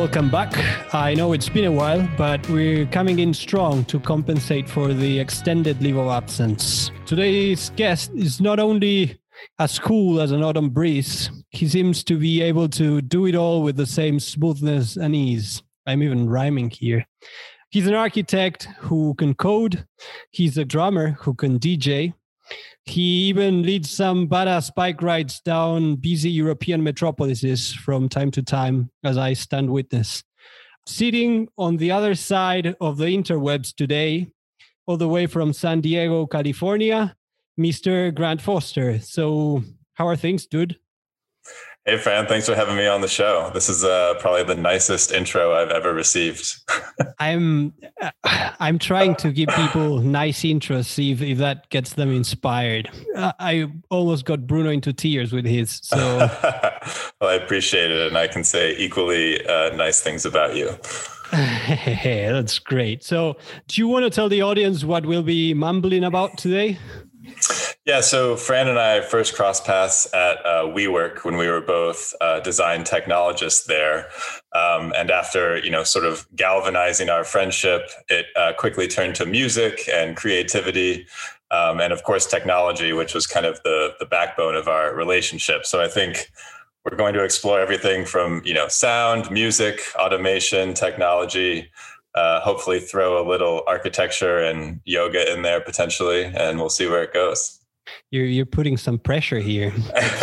welcome back. I know it's been a while, but we're coming in strong to compensate for the extended leave of absence. Today's guest is not only as cool as an autumn breeze, he seems to be able to do it all with the same smoothness and ease. I'm even rhyming here. He's an architect who can code. He's a drummer who can DJ. He even leads some badass bike rides down busy European metropolises from time to time, as I stand witness. Sitting on the other side of the interwebs today, all the way from San Diego, California, Mr. Grant Foster. So how are things, dude? Hey, Fran, thanks for having me on the show. This is probably the nicest intro I've ever received. I'm trying to give people nice intros, see if that gets them inspired. I almost got Bruno into tears with his. So, well, I appreciate it, and I can say equally nice things about you. Hey, that's great. So, do you want to tell the audience what we'll be mumbling about today? Yeah, so Fran and I first crossed paths at WeWork when we were both design technologists there. And after, sort of galvanizing our friendship, it quickly turned to music and creativity. And of course, technology, which was kind of the backbone of our relationship. So I think we're going to explore everything from, sound, music, automation, technology, hopefully throw a little architecture and yoga in there potentially, and we'll see where it goes. You're putting some pressure here.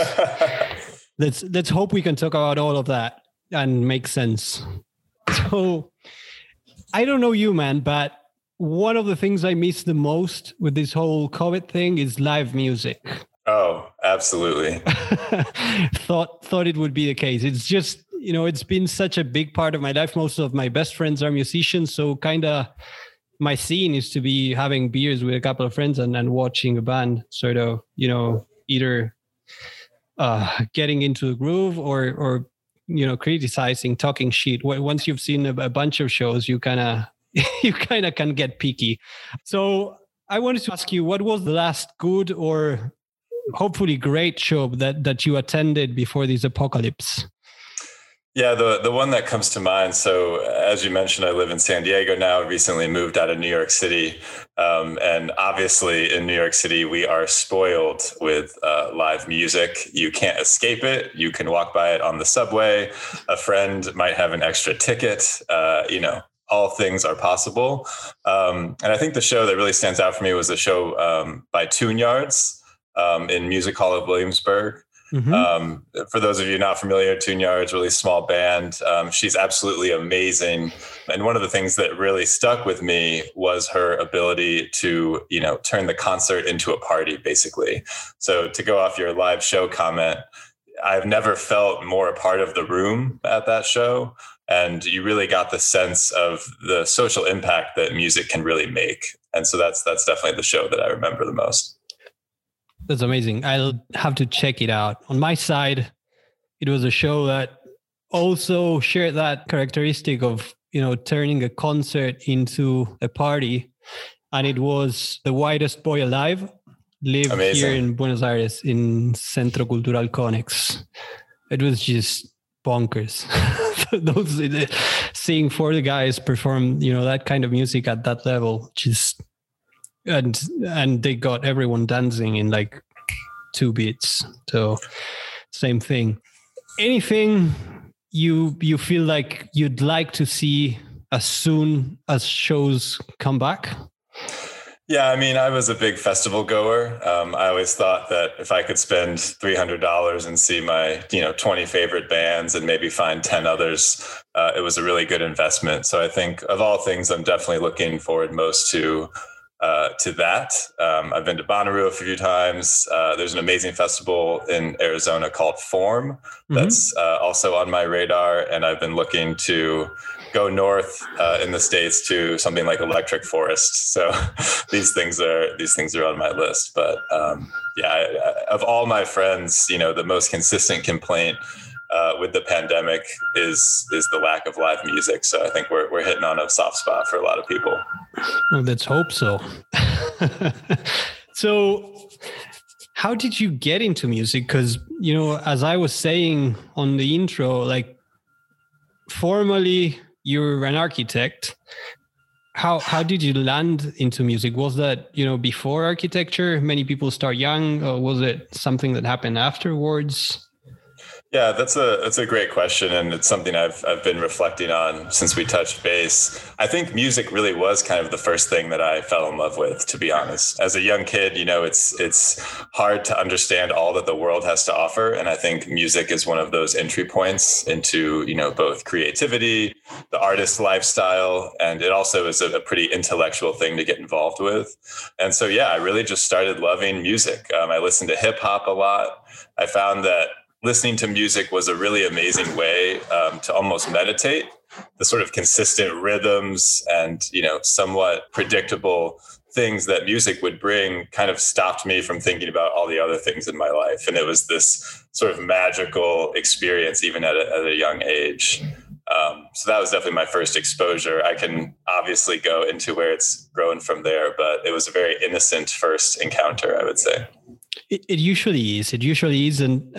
Let's hope we can talk about all of that and make sense. So I don't know you, man, but one of the things I miss the most with this whole COVID thing is live music. Oh, absolutely. Thought it would be the case. It's just, it's been such a big part of my life. Most of my best friends are musicians, so kind of my scene is to be having beers with a couple of friends and watching a band sort of, either getting into the groove or criticizing, talking shit. Once you've seen a bunch of shows, you kind of can get picky. So I wanted to ask you, what was the last good or hopefully great show that you attended before this apocalypse? Yeah, the one that comes to mind. So as you mentioned, I live in San Diego now. I recently moved out of New York City. And obviously in New York City, we are spoiled with live music. You can't escape it. You can walk by it on the subway. A friend might have an extra ticket. All things are possible. And I think the show that really stands out for me was the show by Tune Yards in Music Hall of Williamsburg. Mm-hmm. For those of you not familiar, Tune Yards, really small band. She's absolutely amazing. And one of the things that really stuck with me was her ability to, turn the concert into a party, basically. So to go off your live show comment, I've never felt more a part of the room at that show. And you really got the sense of the social impact that music can really make. And so that's definitely the show that I remember the most. That's amazing. I'll have to check it out. On my side, it was a show that also shared that characteristic of, turning a concert into a party. And it was The Whitest Boy Alive, lived amazing. Here in Buenos Aires in Centro Cultural Conex. It was just bonkers. Seeing 40 guys perform, that kind of music at that level, just... And they got everyone dancing in like 2 beats. So same thing. Anything you feel like you'd like to see as soon as shows come back? Yeah, I was a big festival goer. I always thought that if I could spend $300 and see my, 20 favorite bands and maybe find 10 others, it was a really good investment. So I think of all things, I'm definitely looking forward most to that. I've been to Bonnaroo a few times. There's an amazing festival in Arizona called Form that's also on my radar. And I've been looking to go north in the States to something like Electric Forest. So these things are on my list. But of all my friends, the most consistent complaint with the pandemic is the lack of live music. So I think we're hitting on a soft spot for a lot of people. Well, let's hope so. So how did you get into music? Because, as I was saying on the intro, like formally you're an architect. How did you land into music? Was that, before architecture? Many people start young, or was it something that happened afterwards? Yeah, that's a great question, and it's something I've been reflecting on since we touched base. I think music really was kind of the first thing that I fell in love with, to be honest. As a young kid, it's hard to understand all that the world has to offer, and I think music is one of those entry points into both creativity, the artist lifestyle, and it also is a pretty intellectual thing to get involved with. And so, yeah, I really just started loving music. I listened to hip hop a lot. I found that listening to music was a really amazing way to almost meditate. The sort of consistent rhythms and, somewhat predictable things that music would bring kind of stopped me from thinking about all the other things in my life. And it was this sort of magical experience, even at a young age. So that was definitely my first exposure. I can obviously go into where it's grown from there, but it was a very innocent first encounter, I would say. It usually is. It usually is. And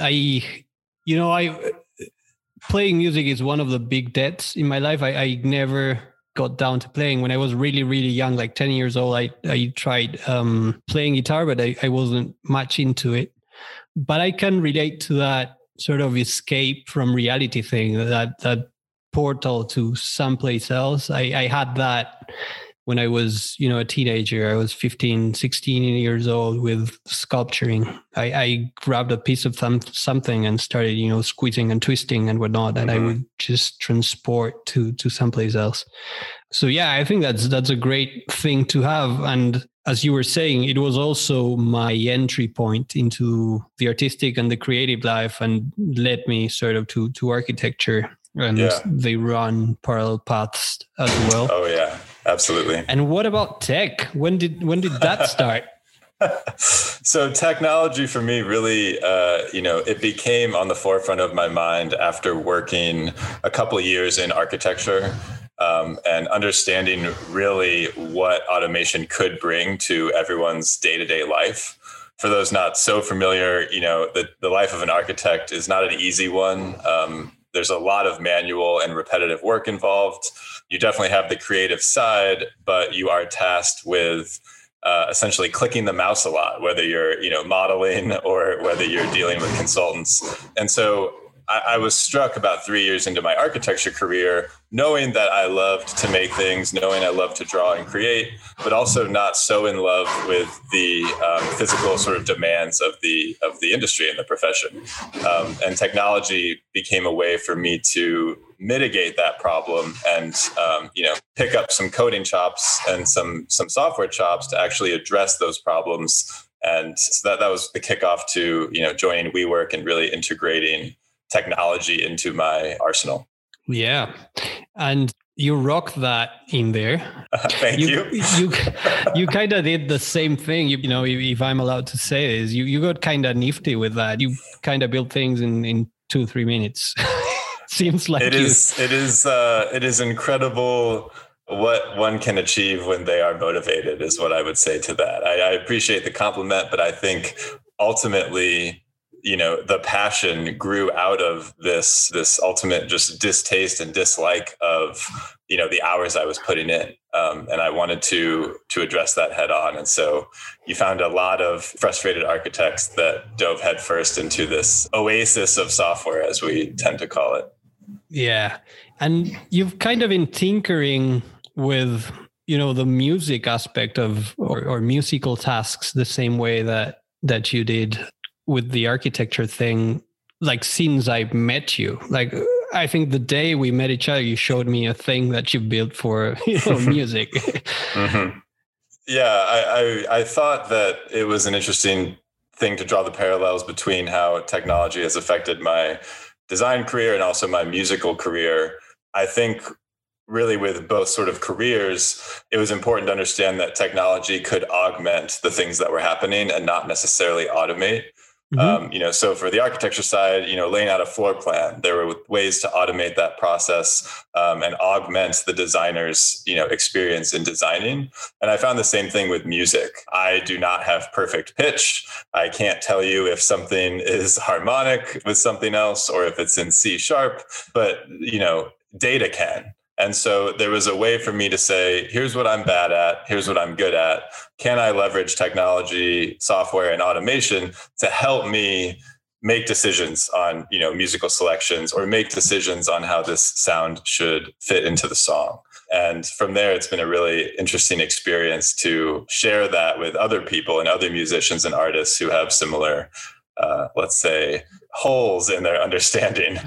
playing music is one of the big debts in my life. I never got down to playing. When I was really, really young, like 10 years old, I tried playing guitar, but I wasn't much into it. But I can relate to that sort of escape from reality thing, that portal to someplace else. I had that when I was, a teenager. I was 15, 16 years old with sculpturing. I grabbed a piece of something and started, squeezing and twisting and whatnot, and I would just transport to someplace else. So yeah, I think that's a great thing to have. And as you were saying, it was also my entry point into the artistic and the creative life, and led me sort of to architecture. And they run parallel paths as well. Oh yeah, absolutely. And what about tech? When did that start? So technology for me really, it became on the forefront of my mind after working a couple of years in architecture, and understanding really what automation could bring to everyone's day-to-day life. For those not so familiar, the life of an architect is not an easy one. There's a lot of manual and repetitive work involved. You definitely have the creative side, but you are tasked with essentially clicking the mouse a lot, whether you're, modeling or whether you're dealing with consultants. And so I was struck about 3 years into my architecture career, knowing that I loved to make things, knowing I loved to draw and create, but also not so in love with the physical sort of demands of the industry and the profession. And technology became a way for me to mitigate that problem and, pick up some coding chops and some software chops to actually address those problems. And so that was the kickoff to, joining WeWork and really integrating technology into my arsenal. Yeah. And you rock that in there. Thank you. You kind of did the same thing. If I'm allowed to say this, you got kind of nifty with that. You kind of built things in 2-3 minutes. Seems like it is incredible what one can achieve when they are motivated, is what I would say to that. I appreciate the compliment, but I think ultimately, the passion grew out of this ultimate just distaste and dislike of, the hours I was putting in. And I wanted to address that head on. And so you found a lot of frustrated architects that dove headfirst into this oasis of software, as we tend to call it. Yeah. And you've kind of been tinkering with, the music aspect of, or musical tasks, the same way that you did with the architecture thing, like since I met you. Like, I think the day we met each other, you showed me a thing that you built for music. Mm-hmm. Yeah, I thought that it was an interesting thing to draw the parallels between how technology has affected my design career and also my musical career. I think really with both sort of careers, it was important to understand that technology could augment the things that were happening and not necessarily automate. Mm-hmm. So for the architecture side, laying out a floor plan, there were ways to automate that process and augment the designer's, experience in designing. And I found the same thing with music. I do not have perfect pitch. I can't tell you if something is harmonic with something else or if it's in C sharp, but, data can. And so there was a way for me to say, here's what I'm bad at. Here's what I'm good at. Can I leverage technology, software, and automation to help me make decisions on, musical selections, or make decisions on how this sound should fit into the song? And from there, it's been a really interesting experience to share that with other people and other musicians and artists who have similar, let's say, holes in their understanding.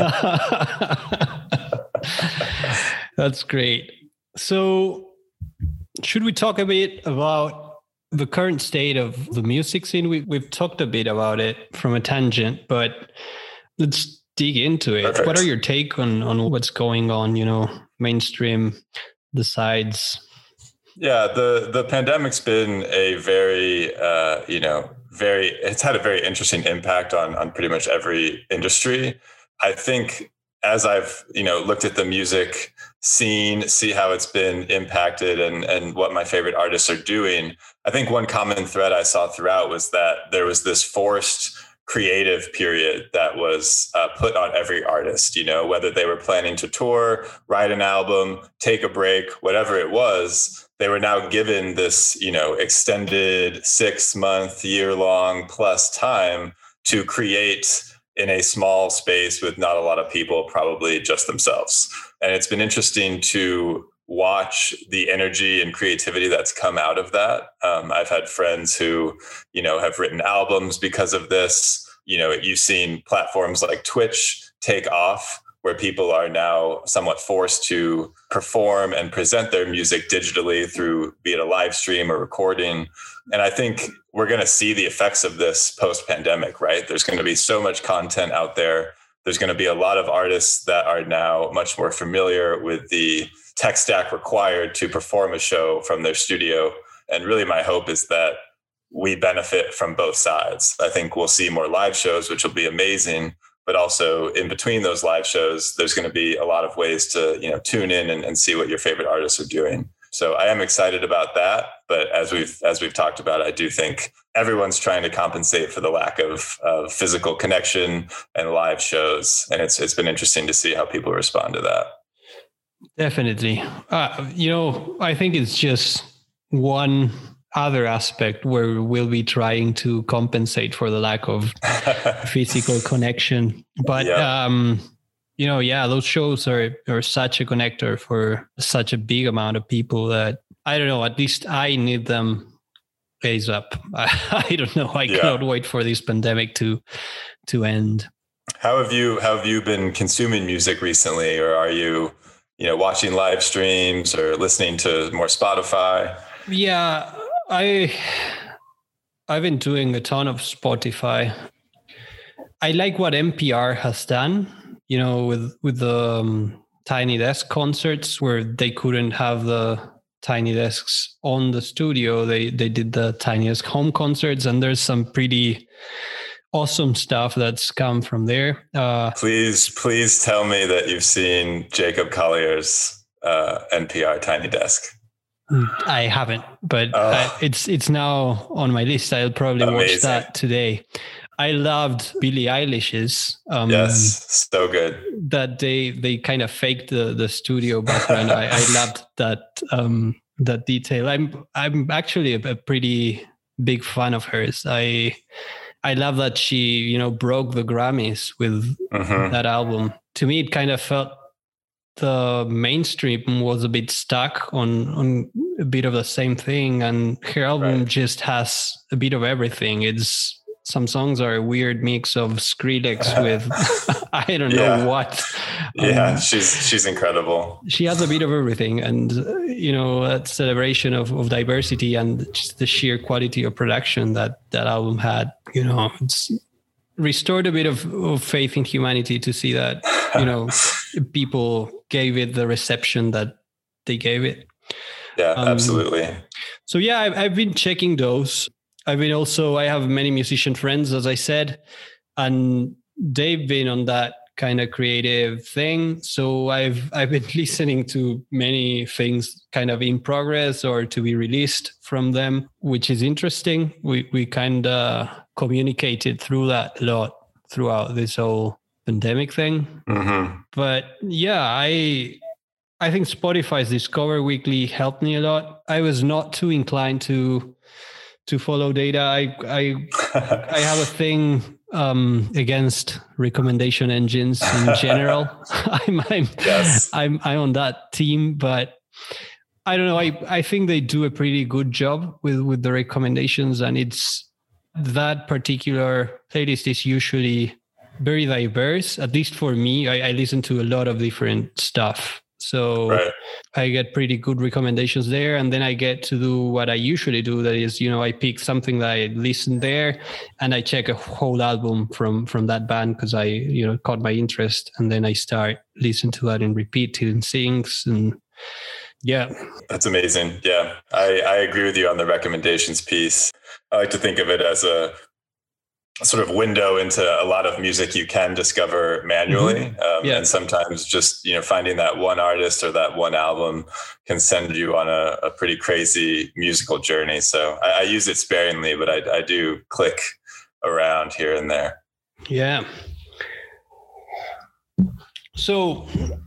That's great. So should we talk a bit about the current state of the music scene? We've talked a bit about it from a tangent, but let's dig into it. Perfect. What are your take on what's going on, mainstream, the sides? Yeah, the pandemic's been a very, it's had a very interesting impact on pretty much every industry. I think as I've, looked at the music scene, see how it's been impacted and what my favorite artists are doing, I think one common thread I saw throughout was that there was this forced creative period that was put on every artist, whether they were planning to tour, write an album, take a break, whatever it was, they were now given this, extended 6-month, year-long plus time to create in a small space with not a lot of people, probably just themselves. And it's been interesting to watch the energy and creativity that's come out of that. I've had friends who, have written albums because of this. You've seen platforms like Twitch take off, where people are now somewhat forced to perform and present their music digitally through, be it a live stream or recording. And I think we're going to see the effects of this post-pandemic, right? There's going to be so much content out there. There's going to be a lot of artists that are now much more familiar with the tech stack required to perform a show from their studio. And really my hope is that we benefit from both sides. I think we'll see more live shows, which will be amazing. But also in between those live shows, there's going to be a lot of ways to, tune in and see what your favorite artists are doing. So I am excited about that. But as we've talked about, I do think everyone's trying to compensate for the lack of physical connection and live shows. And it's been interesting to see how people respond to that. Definitely. I think it's just one other aspect where we'll be trying to compensate for the lack of physical connection. But, those shows are such a connector for such a big amount of people that, I don't know, at least I need them ASAP. I don't know. I cannot wait for this pandemic to end. How have you been consuming music recently? Or are you, watching live streams or listening to more Spotify? Yeah, I've been doing a ton of Spotify. I like what NPR has done, with the Tiny Desk concerts, where they couldn't have the Tiny Desks on the studio. They did the Tiny Desk home concerts, and there's some pretty awesome stuff that's come from there. Please tell me that you've seen Jacob Collier's NPR Tiny Desk. I haven't, but it's now on my list. I'll probably watch that today. I loved Billie Eilish's. Yes, so good. That they kind of faked the studio background. I loved that detail. I'm actually a pretty big fan of hers. I love that she broke the Grammys with that album. To me, it kind of felt the mainstream was a bit stuck on a bit of the same thing, and her album just has a bit of everything. It's some songs are a weird mix of Skrillex with I don't know what. She's incredible. She has a bit of everything, and that celebration of diversity and just the sheer quality of production that album had. It's restored a bit of faith in humanity to see that people gave it the reception that they gave it. Yeah, absolutely. So I've been checking those. I have many musician friends, as I said, and they've been on that kind of creative thing. So I've been listening to many things kind of in progress or to be released from them, which is interesting. We kind of communicated through that a lot throughout this whole pandemic thing. But yeah, I think Spotify's Discover Weekly helped me a lot. I was not too inclined to follow data. I have a thing against recommendation engines in general. I'm on that team, but I don't know. I think they do a pretty good job with the recommendations, and it's that particular playlist is usually very diverse. At least for me, I listen to a lot of different stuff. So I get pretty good recommendations there. And then I get to do what I usually do. That is, I pick something that I listen there and I check a whole album from that band because I, caught my interest. And then I start listening to that in repeat till it syncs. And yeah. That's amazing. Yeah. I agree with you on the recommendations piece. I like to think of it as a sort of window into a lot of music you can discover manually. And sometimes just, finding that one artist or that one album can send you on a pretty crazy musical journey. So I use it sparingly, but I do click around here and there. Yeah. So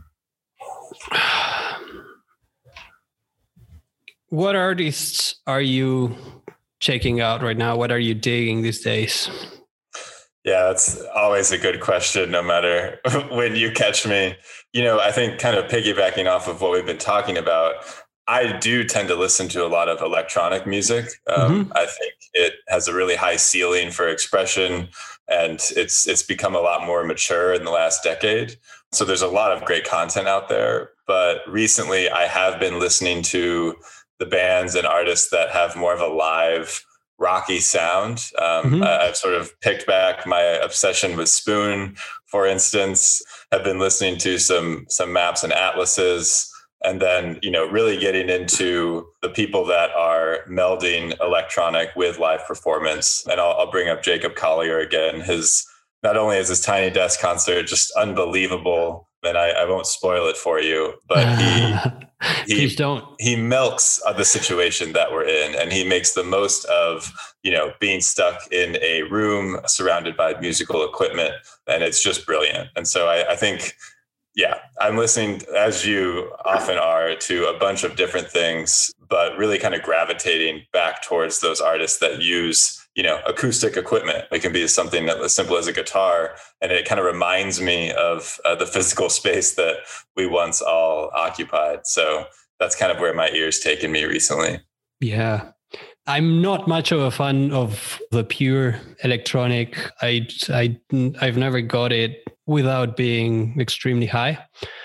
what artists are you checking out right now? What are you digging these days? Yeah, that's always a good question, no matter when you catch me. I think kind of piggybacking off of what we've been talking about, I do tend to listen to a lot of electronic music. I think it has a really high ceiling for expression, and it's become a lot more mature in the last decade. So there's a lot of great content out there. But recently I have been listening to the bands and artists that have more of a live rocky sound. I've sort of picked back my obsession with Spoon, for instance. I've been listening to some Maps and Atlases, and then, really getting into the people that are melding electronic with live performance. And I'll bring up Jacob Collier again. Not only is his Tiny Desk concert just unbelievable, and I won't spoil it for you, but please don't. He milks the situation that we're in, and he makes the most of, being stuck in a room surrounded by musical equipment, and it's just brilliant. And so I think, I'm listening, as you often are, to a bunch of different things, but really kind of gravitating back towards those artists that use acoustic equipment. It can be something as simple as a guitar. And it kind of reminds me of the physical space that we once all occupied. So that's kind of where my ear's taken me recently. Yeah. I'm not much of a fan of the pure electronic. I've never got it without being extremely high.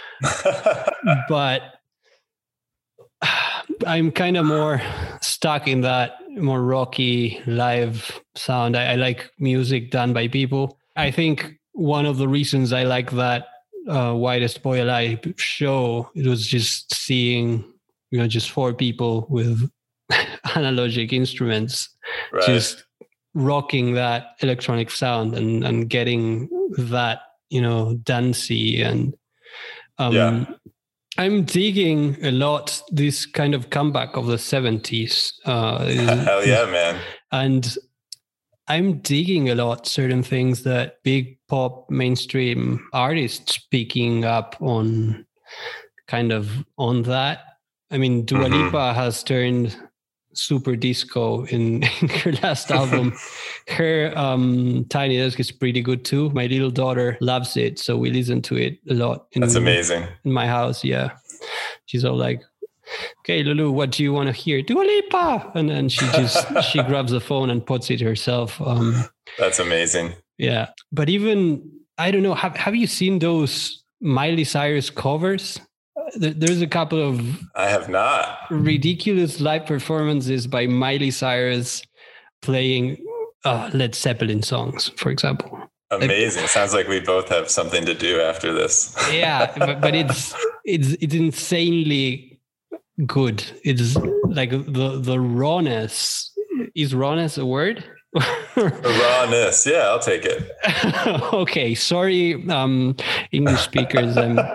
But I'm kind of more stuck in that more rocky live sound. I like music done by people. I think one of the reasons I like that Whitest Boy Alive show, it was just seeing, just 4 people with analogic instruments, just rocking that electronic sound and getting that, dancey and I'm digging a lot this kind of comeback of the 70s. Hell yeah, man. And I'm digging a lot certain things that big pop mainstream artists picking up on kind of on that. I mean, Dua Lipa has turned super disco in her last album. Her Tiny Desk is pretty good too. My little daughter loves it, so we listen to it a lot. That's amazing. In my house, yeah. She's all like, "Okay, Lulu, what do you want to hear?" Dua Lipa, and then she grabs the phone and puts it herself. That's amazing. Yeah, but even I don't know. Have you seen those Miley Cyrus covers? There's a couple of I have not ridiculous live performances by Miley Cyrus playing Led Zeppelin songs, for example. Amazing. Sounds like we both have something to do after this. Yeah, but it's insanely good. It's like the rawness. Is rawness a word? The rawness. Yeah, I'll take it. Okay. Sorry, English speakers.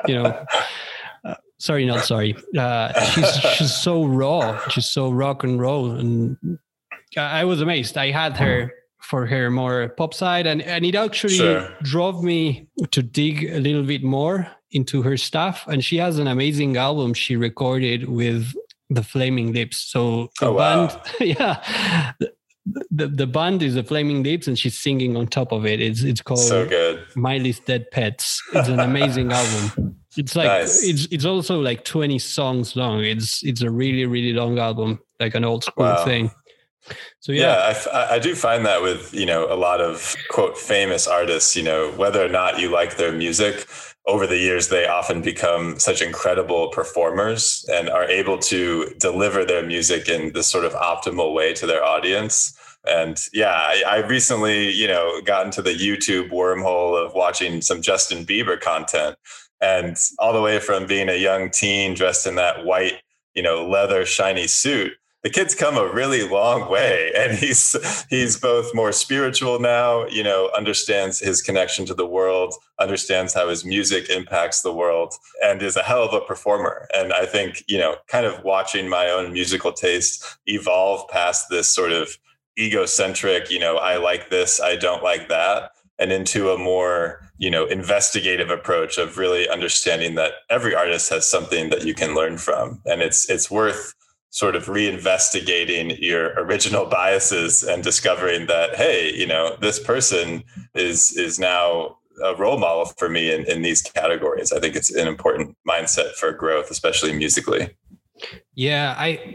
Sorry, not sorry. She's so raw. She's so rock and roll, and I was amazed. I had her for her more pop side. And it actually Sure. drove me to dig a little bit more into her stuff. And she has an amazing album she recorded with the Flaming Lips. So the band, wow. yeah, the band is the Flaming Lips, and she's singing on top of it. It's called So good. Miley's Dead Pets. It's an amazing album. It's like Nice. it's also like 20 songs long. It's a really, really long album, like an old school thing. So I do find that with, a lot of quote famous artists, whether or not you like their music, over the years, they often become such incredible performers and are able to deliver their music in this sort of optimal way to their audience. And I recently, got into the YouTube wormhole of watching some Justin Bieber content, and all the way from being a young teen dressed in that white, leather shiny suit. The kid's come a really long way, and he's both more spiritual now, understands his connection to the world, understands how his music impacts the world, and is a hell of a performer. And I think, kind of watching my own musical taste evolve past this sort of egocentric, I like this, I don't like that, and into a more, investigative approach of really understanding that every artist has something that you can learn from. And it's worth sort of reinvestigating your original biases and discovering that, hey, this person is now a role model for me in these categories. I think it's an important mindset for growth, especially musically. Yeah,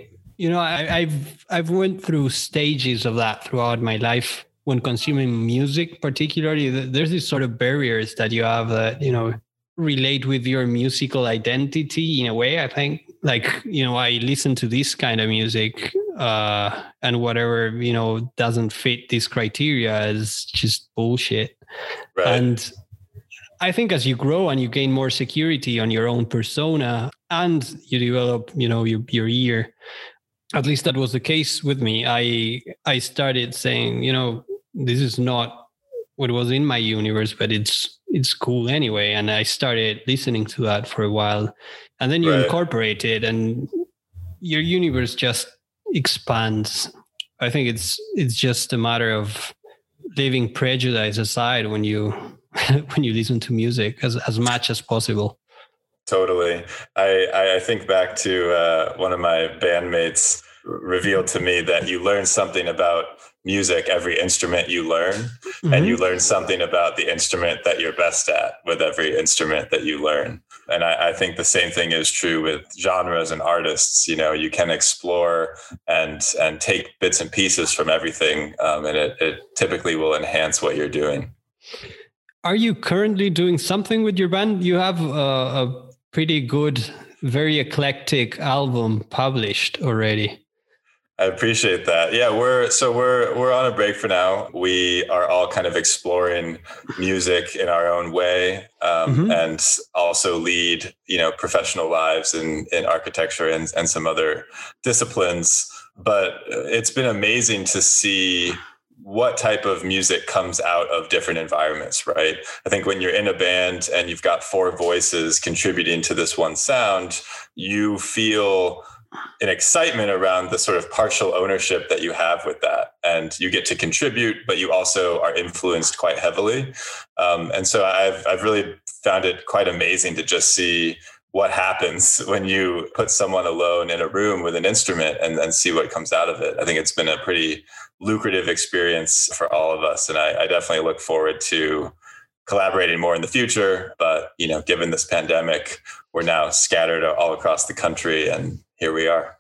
I've went through stages of that throughout my life when consuming music. Particularly, there's these sort of barriers that you have that relate with your musical identity in a way. I think, like, I listen to this kind of music, and whatever doesn't fit this criteria is just bullshit. Right. And I think as you grow and you gain more security on your own persona, and you develop your ear, at least that was the case with me. I started saying, this is not what was in my universe, but it's cool anyway. And I started listening to that for a while, and then you incorporate it, and your universe just expands. I think it's just a matter of leaving prejudice aside when you when you listen to music as much as possible. Totally. I think back to one of my bandmates revealed to me that you learn something about music every instrument you learn, mm-hmm. and you learn something about the instrument that you're best at with every instrument that you learn. And I think the same thing is true with genres and artists. You can explore and take bits and pieces from everything, and it typically will enhance what you're doing. Are you currently doing something with your band? You have a pretty good, very eclectic album published already. I appreciate that. Yeah, we're on a break for now. We are all kind of exploring music in our own way, mm-hmm. and also lead, professional lives in architecture and some other disciplines. But it's been amazing to see what type of music comes out of different environments, right? I think when you're in a band and you've got four voices contributing to this one sound, you feel an excitement around the sort of partial ownership that you have with that. And you get to contribute, but you also are influenced quite heavily. And so I've really found it quite amazing to just see what happens when you put someone alone in a room with an instrument and then see what comes out of it. I think it's been a pretty lucrative experience for all of us. And I definitely look forward to collaborating more in the future. But, given this pandemic, we're now scattered all across the country, and here we are.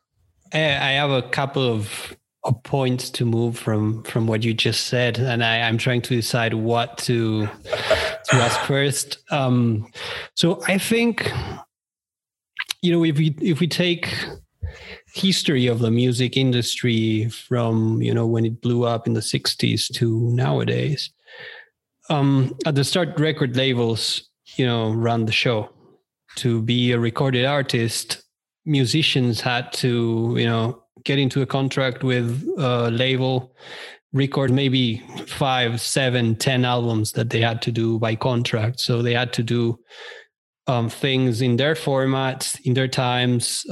I have a couple of points to move from what you just said, and I'm trying to decide what to ask first. So I think, if we take history of the music industry from, when it blew up in the 60s to nowadays, at the start, record labels, run the show. To be a recorded artist, musicians had to, get into a contract with a label, record maybe 5, 7, 10 albums that they had to do by contract. So they had to do things in their formats, in their times,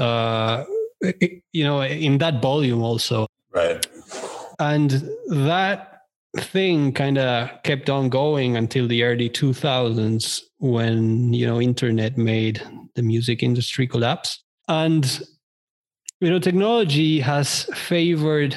in that volume also. Right. And that thing kind of kept on going until the early 2000s when, internet made the music industry collapse. And, technology has favored,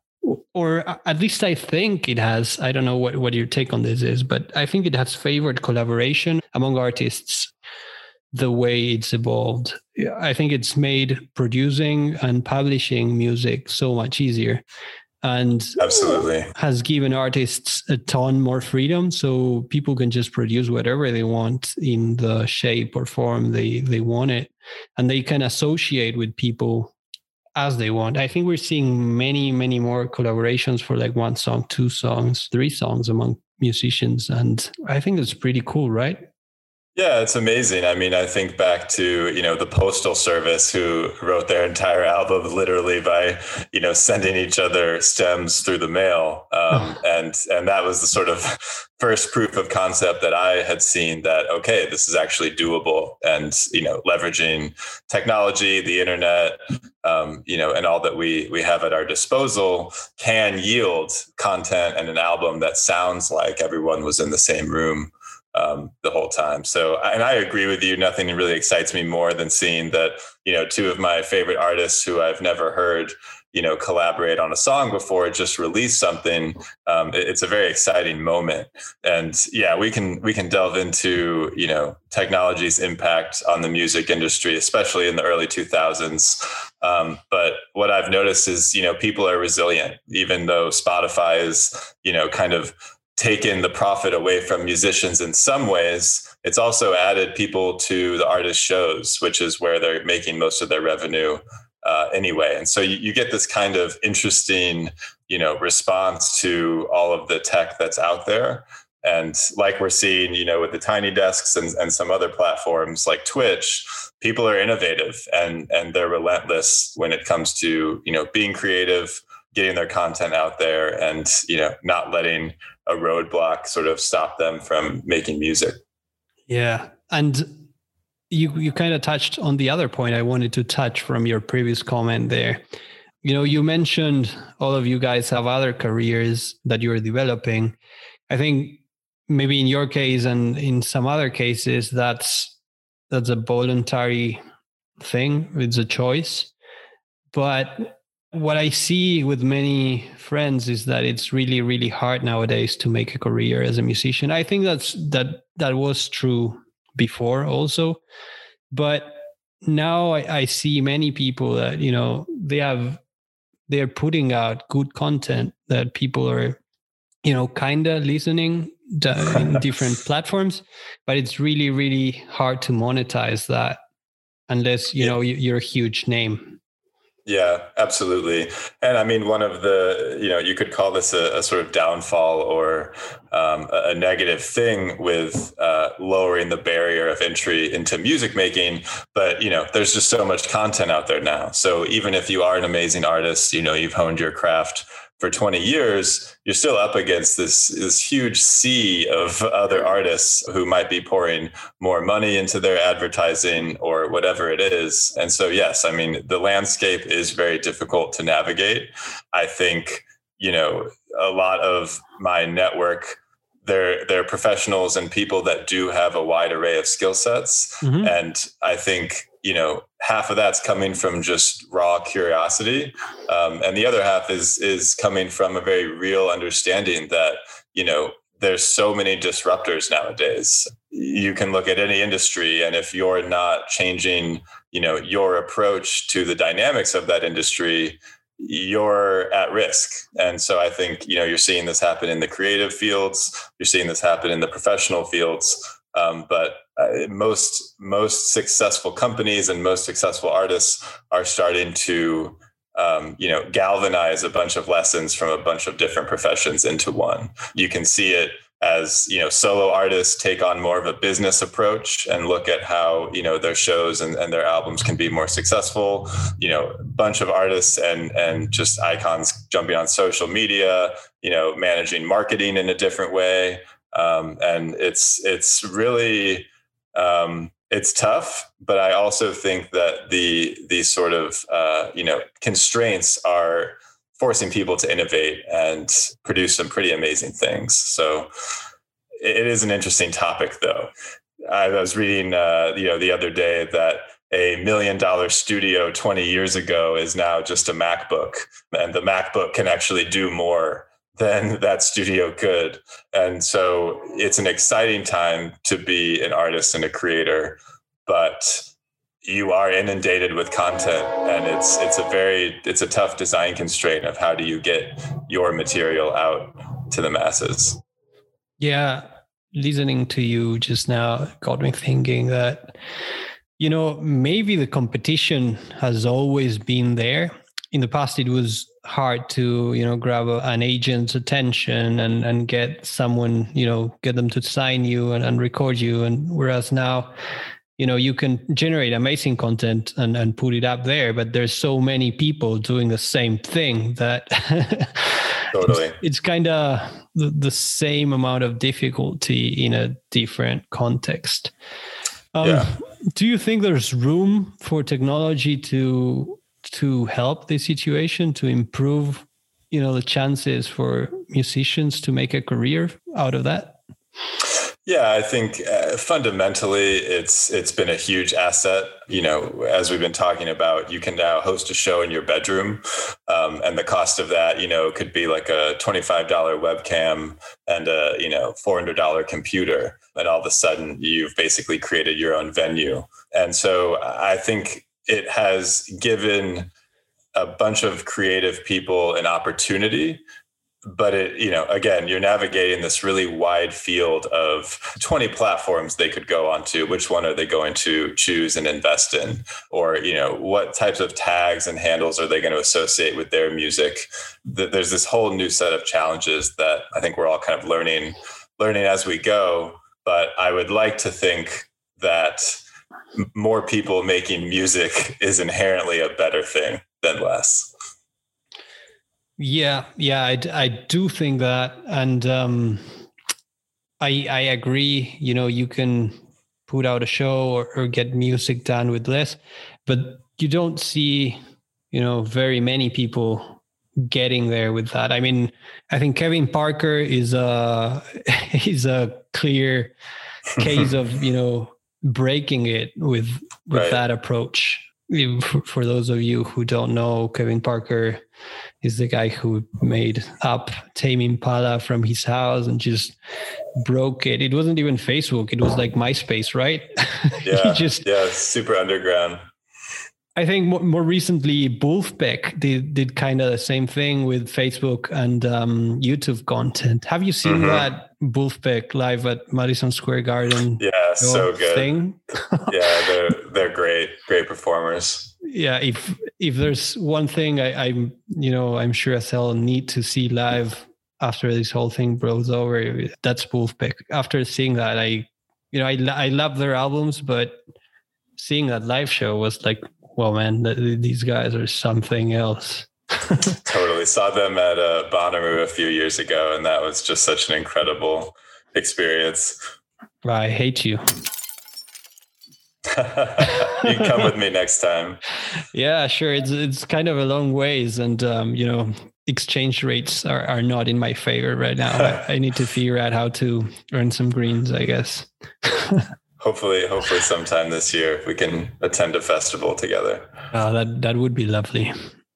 or at least I think it has, I don't know what your take on this is, but I think it has favored collaboration among artists the way it's evolved. I think it's made producing and publishing music so much easier, and absolutely has given artists a ton more freedom. So people can just produce whatever they want in the shape or form they want it. And they can associate with people as they want. I think we're seeing many, many more collaborations for like 1 song, 2 songs, 3 songs among musicians. And I think that's pretty cool, right? Yeah, it's amazing. I mean, I think back to, the Postal Service, who wrote their entire album literally by, sending each other stems through the mail. And that was the sort of first proof of concept that I had seen that, okay, this is actually doable. And, leveraging technology, the internet, and all that we have at our disposal can yield content and an album that sounds like everyone was in the same room the whole time. So, and I agree with you. Nothing really excites me more than seeing that, 2 of my favorite artists who I've never heard, collaborate on a song before, just release something. It's a very exciting moment. And yeah, we can delve into, technology's impact on the music industry, especially in the early 2000s. But what I've noticed is, people are resilient, even though Spotify is, kind of taken the profit away from musicians in some ways. It's also added people to the artist shows, which is where they're making most of their revenue anyway. And so you get this kind of interesting, response to all of the tech that's out there. And like we're seeing, with the Tiny Desks and some other platforms like Twitch, people are innovative and they're relentless when it comes to, being creative, getting their content out there, and, not letting a roadblock sort of stop them from making music. Yeah. And you kind of touched on the other point I wanted to touch from your previous comment there. You mentioned all of you guys have other careers that you're developing. I think maybe in your case and in some other cases, that's a voluntary thing. It's a choice. But what I see with many friends is that it's really, really hard nowadays to make a career as a musician. I think that was true before also, but now I see many people that, they're putting out good content that people are, kind of listening in different platforms, but it's really, really hard to monetize that unless, you're a huge name. Yeah, absolutely. And I mean, one of the, you could call this a sort of downfall or a negative thing with lowering the barrier of entry into music making. But, there's just so much content out there now. So even if you are an amazing artist, you've honed your craft for 20 years, you're still up against this huge sea of other artists who might be pouring more money into their advertising or whatever it is. And so, yes, I mean, the landscape is very difficult to navigate. I think, a lot of my network, they're professionals and people that do have a wide array of skill sets. Mm-hmm. And I think, half of that's coming from just raw curiosity. And the other half is coming from a very real understanding that, there's so many disruptors nowadays. You can look at any industry, and if you're not changing, your approach to the dynamics of that industry, you're at risk. And so I think, you're seeing this happen in the creative fields, you're seeing this happen in the professional fields. But most successful companies and most successful artists are starting to, galvanize a bunch of lessons from a bunch of different professions into one. You can see it as, solo artists take on more of a business approach and look at how, their shows and their albums can be more successful. A bunch of artists and just icons jumping on social media, managing marketing in a different way. And it's really, it's tough, but I also think that the sort of, constraints are forcing people to innovate and produce some pretty amazing things. So it is an interesting topic, though. I was reading, the other day that a $1 million studio 20 years ago is now just a MacBook, and the MacBook can actually do more than that studio could. And so it's an exciting time to be an artist and a creator, but you are inundated with content, and it's a tough design constraint of how do you get your material out to the masses. Yeah. Listening to you just now got me thinking that, maybe the competition has always been there. In the past, it was hard to, grab an agent's attention and get someone, get them to sign you and record you. And whereas now, you can generate amazing content and put it up there, but there's so many people doing the same thing that totally. It's kind of the same amount of difficulty in a different context. Do you think there's room for technology to help the situation, to improve, the chances for musicians to make a career out of that? Yeah, I think fundamentally it's been a huge asset. As we've been talking about, you can now host a show in your bedroom, and the cost of that, could be like a $25 webcam and a $400 computer, and all of a sudden you've basically created your own venue. And so I think it has given a bunch of creative people an opportunity. But again, you're navigating this really wide field of 20 platforms they could go onto. Which one are they going to choose and invest in? Or, what types of tags and handles are they going to associate with their music? There's this whole new set of challenges that I think we're all kind of learning as we go. But I would like to think that more people making music is inherently a better thing than less. Yeah, I do think that, and I agree. You can put out a show or get music done with less, but you don't see, very many people getting there with that. I mean, I think Kevin Parker is a clear case of breaking it with right. that approach. For those of you who don't know, Kevin Parker is the guy who made up Tame Impala from his house and just broke it. It wasn't even Facebook. It was like MySpace, right? Yeah, super underground. I think more recently, Wolfpack did kind of the same thing with Facebook and YouTube content. Have you seen that Wolfpack live at Madison Square Garden? Yeah, so good. Thing? Yeah, they're great performers. Yeah, if there's one thing I'm sure as hell need to see live after this whole thing blows over, that's Wolfpack. After seeing that, I love their albums, but seeing that live show was like, well, man, these guys are something else. Totally. Saw them at Bonnaroo a few years ago, and that was just such an incredible experience. I hate you. You can come with me next time. Yeah, sure. It's kind of a long ways, and exchange rates are not in my favor right now. I need to figure out how to earn some greens, I guess. Hopefully sometime this year we can attend a festival together. That would be lovely.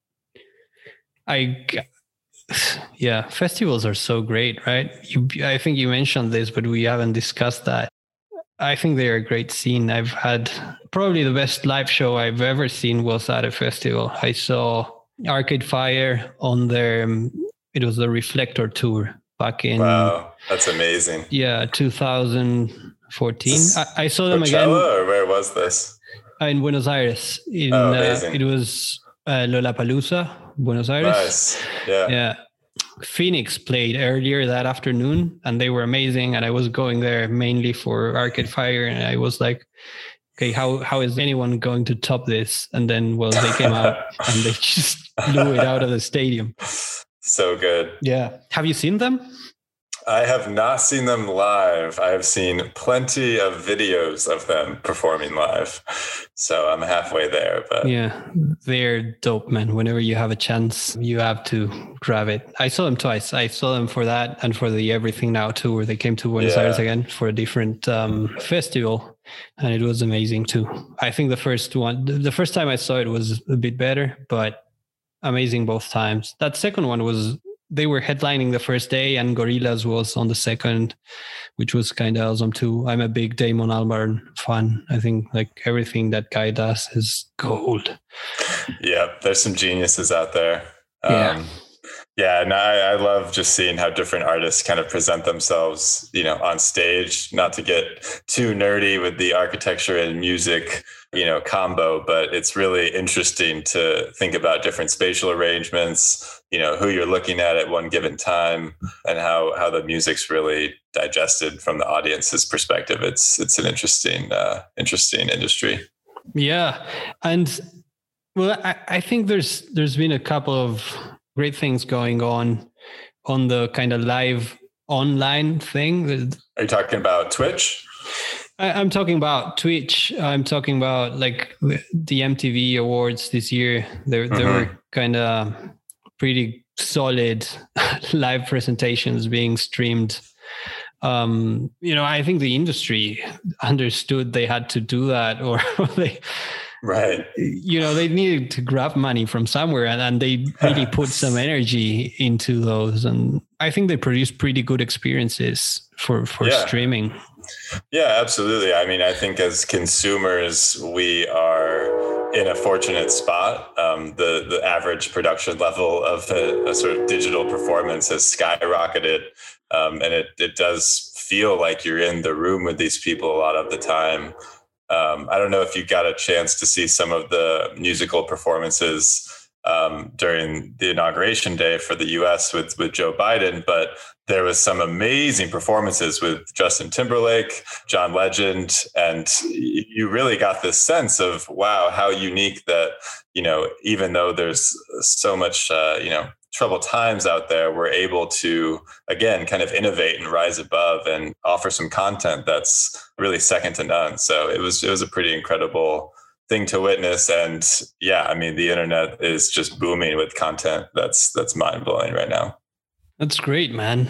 Festivals are so great, right? I think you mentioned this, but we haven't discussed that. I think they're a great scene. I've had probably the best live show I've ever seen was at a festival. I saw Arcade Fire on it was the Reflector tour back in... Wow, that's amazing. Yeah, 2014. I saw them Coachella, again. Or where was this? In Buenos Aires. Amazing. It was Lollapalooza, Buenos Aires. Nice. Yeah. Phoenix played earlier that afternoon, and they were amazing. And I was going there mainly for Arcade Fire, and I was like, okay, how is anyone going to top this? And then, they came out and they just blew it out of the stadium. So good. Yeah. Have you seen them? I have not seen them live. I have seen plenty of videos of them performing live. So I'm halfway there. But yeah, they're dope, man. Whenever you have a chance, you have to grab it. I saw them twice. I saw them for that and for the Everything Now tour. They came to Buenos Aires again for a different festival. And it was amazing too. I think the first time I saw it was a bit better, but amazing both times. That second one was, they were headlining the first day and Gorillaz was on the second, which was kind of awesome too. I'm a big Damon Albarn fan. I think like everything that guy does is gold. Yeah, there's some geniuses out there. Yeah, and I love just seeing how different artists kind of present themselves, on stage, not to get too nerdy with the architecture and music, combo, but it's really interesting to think about different spatial arrangements, who you're looking at one given time and how the music's really digested from the audience's perspective. It's an interesting industry. Yeah. And well, I think there's been a couple of great things going on the kind of live online thing. Are you talking about Twitch? I'm talking about Twitch. I'm talking about like the MTV Awards this year. There were kind of pretty solid live presentations being streamed. I think the industry understood they had to do that, or they needed to grab money from somewhere, and they really put some energy into those. And I think they produced pretty good experiences for streaming. Yeah, absolutely. I mean, I think as consumers, we are in a fortunate spot. The average production level of a sort of digital performance has skyrocketed. And it does feel like you're in the room with these people a lot of the time. I don't know if you got a chance to see some of the musical performances during the inauguration day for the US with Joe Biden, but there was some amazing performances with Justin Timberlake, John Legend, and you really got this sense of, wow, how unique that, even though there's so much, troubled times out there, we're able to, again, kind of innovate and rise above and offer some content that's really second to none. So it was a pretty incredible thing to witness. And yeah, I mean, the internet is just booming with content that's mind blowing right now. That's great, man.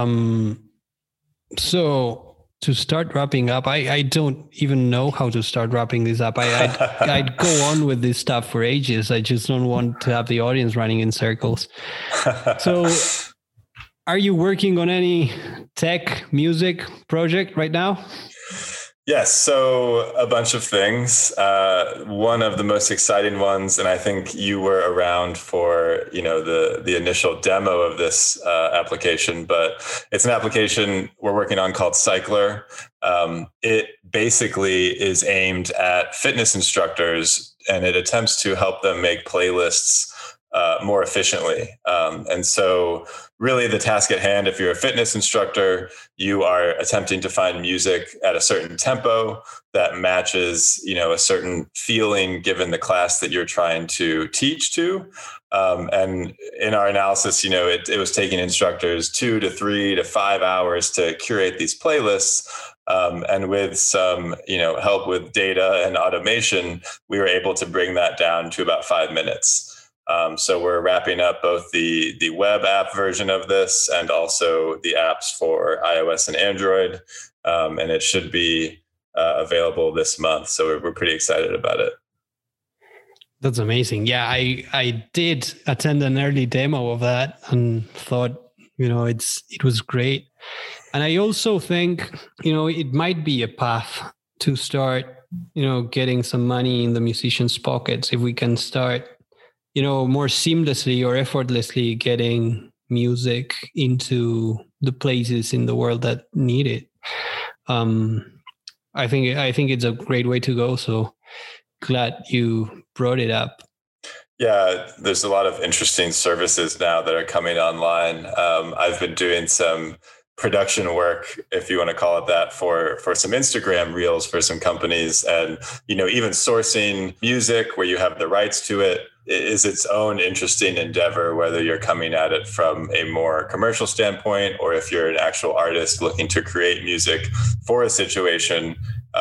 So to start wrapping up, I don't even know how to start wrapping this up. I'd go on with this stuff for ages. I just don't want to have the audience running in circles. So are you working on any tech music project right now? Yes. So a bunch of things. One of the most exciting ones, and I think you were around for, the initial demo of this application, but it's an application we're working on called Cycler. It basically is aimed at fitness instructors, and it attempts to help them make playlists more efficiently. And so really the task at hand, if you're a fitness instructor, you are attempting to find music at a certain tempo that matches, a certain feeling given the class that you're trying to teach to. And in our analysis, it was taking instructors 2 to 3 to 5 hours to curate these playlists. And with some, help with data and automation, we were able to bring that down to about 5 minutes. So we're wrapping up both the web app version of this and also the apps for iOS and Android. And it should be available this month. So we're pretty excited about it. That's amazing. Yeah, I did attend an early demo of that and thought, it was great. And I also think, it might be a path to start, getting some money in the musicians' pockets if we can start more seamlessly or effortlessly getting music into the places in the world that need it. I think it's a great way to go. So glad you brought it up. Yeah, there's a lot of interesting services now that are coming online. I've been doing some production work, if you want to call it that, for some Instagram reels for some companies. And, even sourcing music where you have the rights to it is its own interesting endeavor, whether you're coming at it from a more commercial standpoint or if you're an actual artist looking to create music for a situation.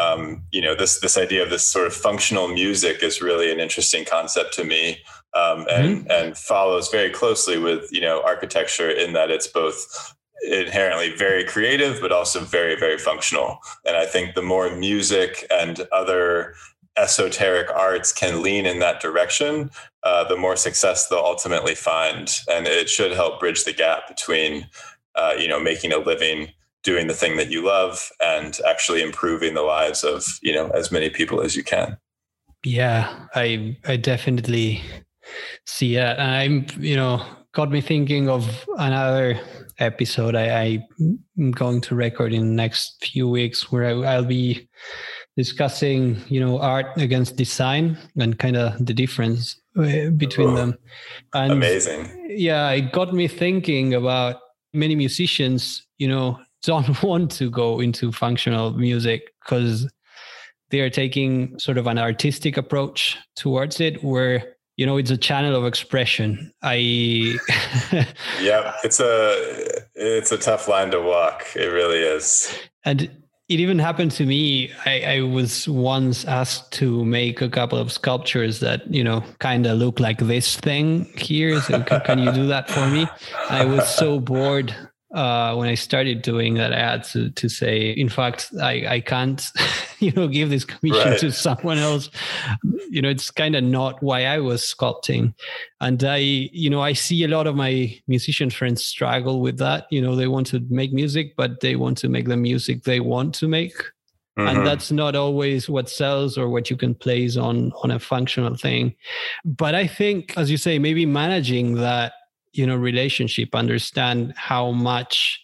This idea of this sort of functional music is really an interesting concept to me, and follows very closely with, architecture, in that it's both inherently very creative, but also very, very functional. And I think the more music and other esoteric arts can lean in that direction, the more success they'll ultimately find. And it should help bridge the gap between, making a living doing the thing that you love and actually improving the lives of, as many people as you can. Yeah, I definitely see it. And got me thinking of another episode I'm going to record in the next few weeks, where I'll be discussing, art against design and kind of the difference between them. And amazing. Yeah, it got me thinking about many musicians, don't want to go into functional music because they are taking sort of an artistic approach towards it, where it's a channel of expression. Yeah, it's a tough line to walk. It really is. And it even happened to me. I was once asked to make a couple of sculptures that, kind of look like this thing here. So can you do that for me? I was so bored when I started doing that. I had to say, in fact, I can't, give this commission to someone else. It's kind of not why I was sculpting. And I see a lot of my musician friends struggle with that. They want to make music, but they want to make the music they want to make. Mm-hmm. And that's not always what sells or what you can place on a functional thing. But I think, as you say, maybe managing that, relationship, understand how much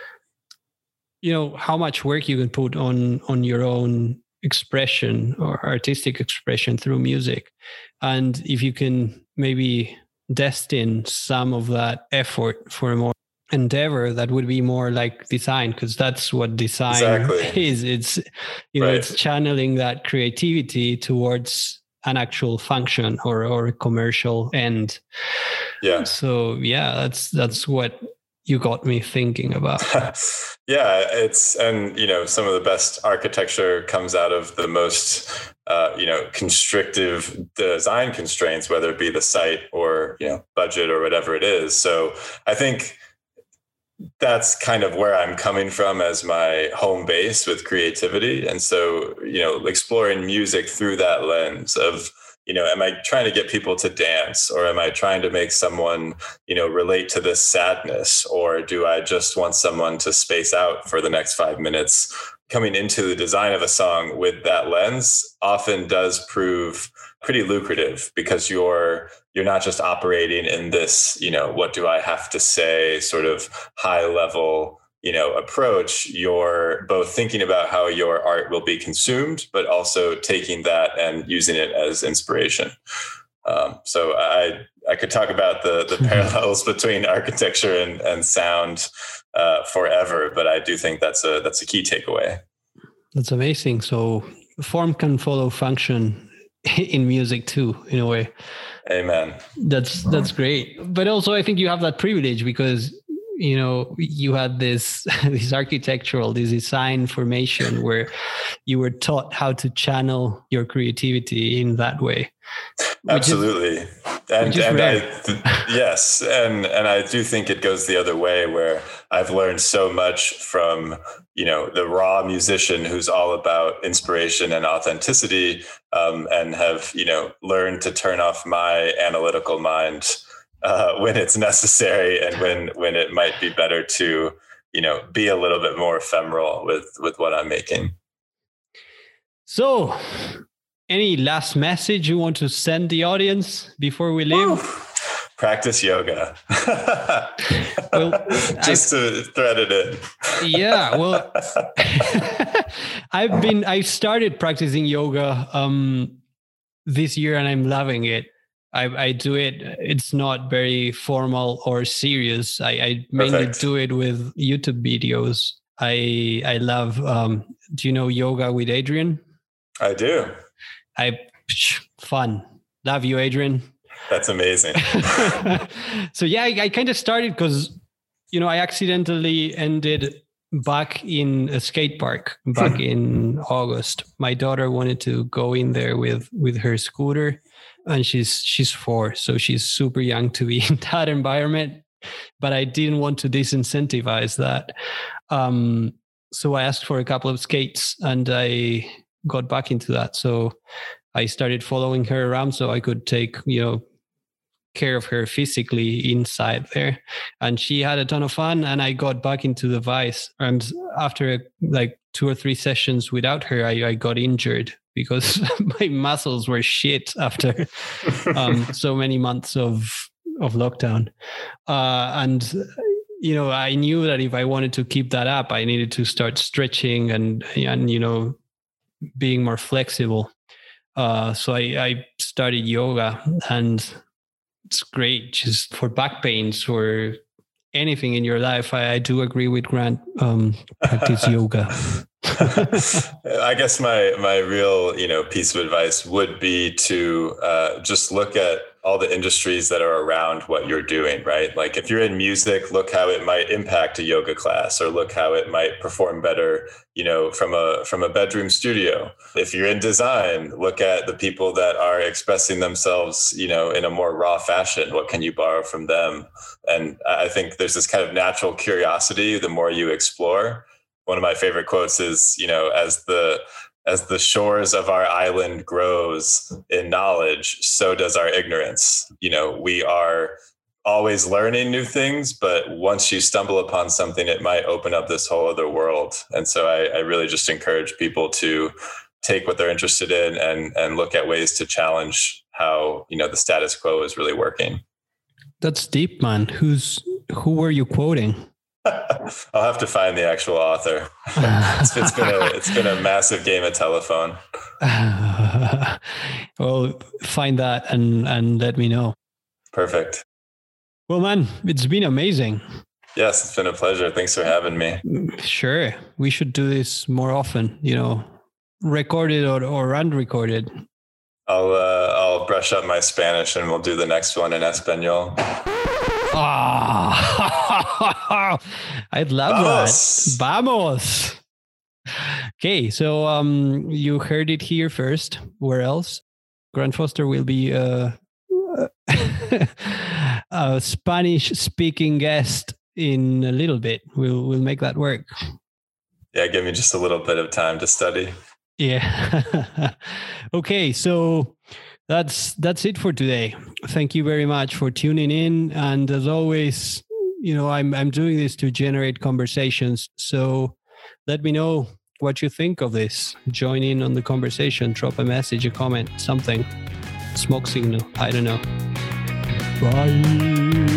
work you can put on your own expression or artistic expression through music. And if you can maybe destine some of that effort for a more endeavor that would be more like design, because that's what design is. It's, it's channeling that creativity towards an actual function or a commercial end. Yeah. So that's what you got me thinking about. Yeah, and some of the best architecture comes out of the most constrictive design constraints, whether it be the site or budget or whatever it is. So I think that's kind of where I'm coming from as my home base with creativity. And so, exploring music through that lens of, am I trying to get people to dance, or am I trying to make someone, relate to this sadness, or do I just want someone to space out for the next 5 minutes? Coming into the design of a song with that lens often does prove pretty lucrative, because you're not just operating in this, what do I have to say sort of high level, approach. You're both thinking about how your art will be consumed, but also taking that and using it as inspiration. So I could talk about the parallels between architecture and sound forever, but I do think that's a key takeaway. That's amazing. So form can follow function in music too, in a way. Amen. That's great. But also I think you have that privilege because, you had this architectural, this design formation where you were taught how to channel your creativity in that way. Absolutely. Yes. And I do think it goes the other way, where I've learned so much from, the raw musician who's all about inspiration and authenticity, and have, learned to turn off my analytical mind when it's necessary, and when it might be better to, be a little bit more ephemeral with what I'm making. So, any last message you want to send the audience before we leave? Practice yoga. Well, just to thread it in. Yeah, well, I started practicing yoga this year and I'm loving it. I do it. It's not very formal or serious. I mainly do it with YouTube videos. I love, do you know Yoga with Adrian? I do. Fun. Love you, Adrian. That's amazing. So yeah, I kind of started because, I accidentally ended back in a skate park back in August. My daughter wanted to go in there with her scooter, and she's 4, so she's super young to be in that environment. But I didn't want to disincentivize that. So I asked for a couple of skates, and I got back into that. So I started following her around so I could take, care of her physically inside there. And she had a ton of fun, and I got back into the vice. And after like 2 or 3 sessions without her, I got injured because my muscles were shit after so many months of lockdown. And I knew that if I wanted to keep that up, I needed to start stretching and being more flexible. So I started yoga, and it's great just for back pains, for anything in your life. I do agree with Grant. Practice yoga. I guess my real, piece of advice would be to just look at all the industries that are around what you're doing, right? Like if you're in music, look how it might impact a yoga class, or look how it might perform better, from a bedroom studio. If you're in design, look at the people that are expressing themselves, in a more raw fashion. What can you borrow from them? And I think there's this kind of natural curiosity the more you explore. One of my favorite quotes is, as the shores of our island grows in knowledge, so does our ignorance. We are always learning new things, but once you stumble upon something, it might open up this whole other world. And so I really just encourage people to take what they're interested in and look at ways to challenge how, the status quo is really working. That's deep, man. Who were you quoting? I'll have to find the actual author. It's been a massive game of telephone. Well, find that and let me know. Perfect. Well, man, it's been amazing. Yes, it's been a pleasure. Thanks for having me. Sure. We should do this more often, recorded or unrecorded. I'll brush up my Spanish and we'll do the next one in Espanol. I'd love that. Vamos. Okay, so you heard it here first. Where else? Grant Foster will be a Spanish-speaking guest in a little bit. We'll make that work. Yeah, give me just a little bit of time to study. Yeah. Okay, so that's it for today. Thank you very much for tuning in. And as always, I'm doing this to generate conversations. So let me know what you think of this. Join in on the conversation. Drop a message, a comment, something. Smoke signal. I don't know. Bye.